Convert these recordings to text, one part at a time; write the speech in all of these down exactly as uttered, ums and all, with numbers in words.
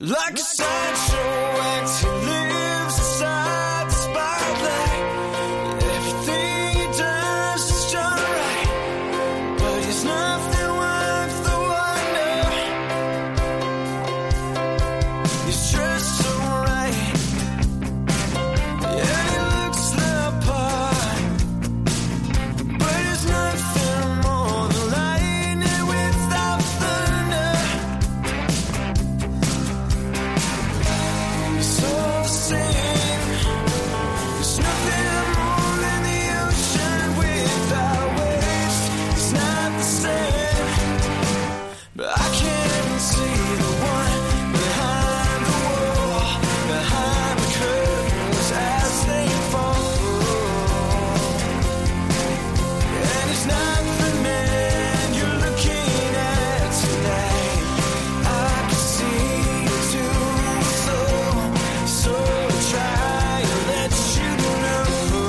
Like a sideshow act, he lives inside the spotlight. Everything he does is done right, but he's nothing worth the wonder. He's dressed so right, yeah, he looks the part, but he's nothing more than lightning without thunder. It's all the same. There's nothing more than the ocean without waves. It's not the same, but I can't see the one behind the wall, behind the curtains as they fall. And it's not the man you're looking at tonight. I can see it too, so, so try to let you know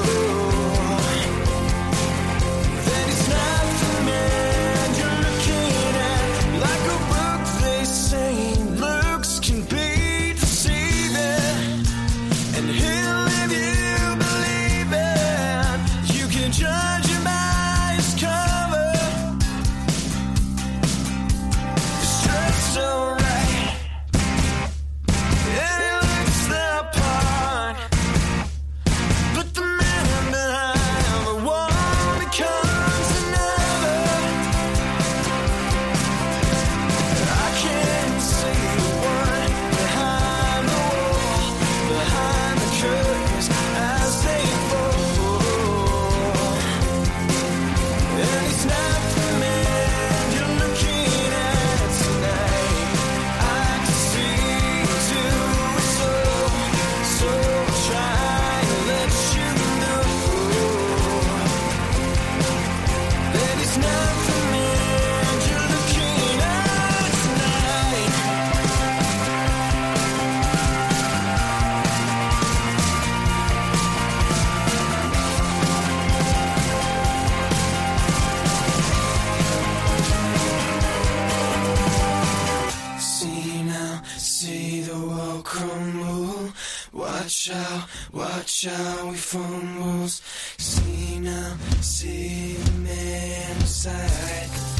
that it's not the man you're looking at. Like a book they say, looks can be deceiving, and he'll leave you believing you can judge him by his cover. He's dressed so right, yeah, he looks the part, but the man behind the wall becomes another. I can't see the one behind the wall, behind the curtains as they fall. And it's not the man you're looking at tonight. I can see it too, so, so try to let you know that it's not the man you're looking at tonight. See now, see the world crumble. Watch out, watch out, we fumbles. See now, see the man inside.